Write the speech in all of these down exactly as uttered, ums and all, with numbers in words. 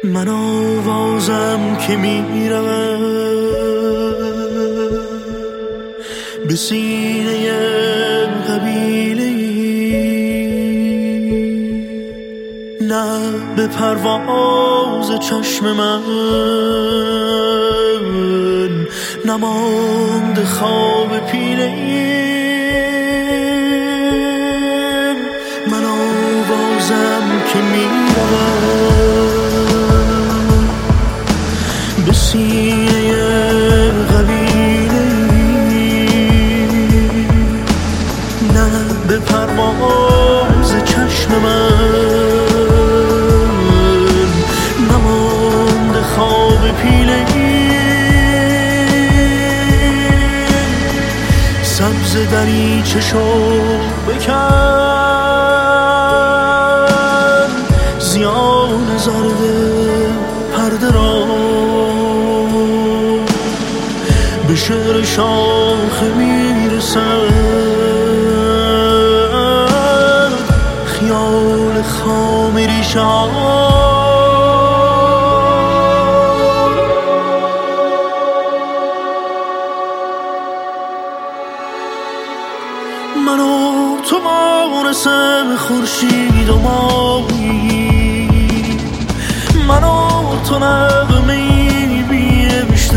من آوازم که میرم به سینه قبیله، نه به پرواز چشم من نماند خواب پیله. من آوازم که میرم به سینه قبیله، نه به پرواز چشم من نماند خواب پیله. سبز دریچه شو بکن، زیان زرد پرده را به شعر شاخه میرسد خیال خام ریشه ها. من و تو مانسم خورشید و مایی، من و تو نغمه‌ای بی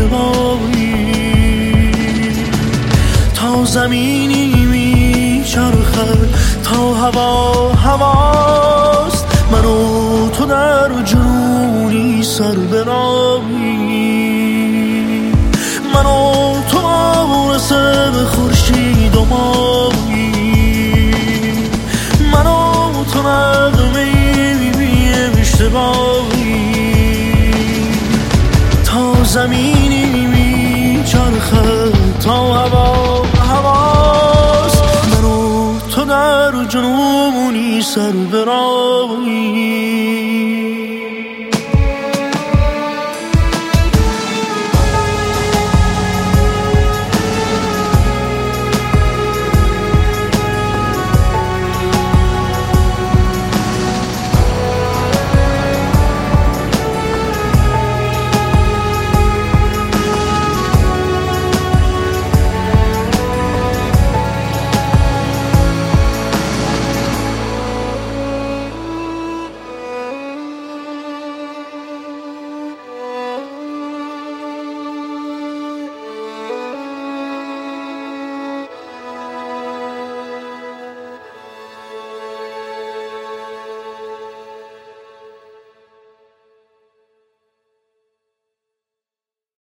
اشتباهی، تا زمینی میچرخد تا هوا هواست. من و تو در جنونی سر برایی، من و تو مانسم خورشید و مایی، من و تو نغمه‌ای بی اشتباهی، تا زمینی میچرخد تا هوا هواست. من و تو در جنونی سر برایی.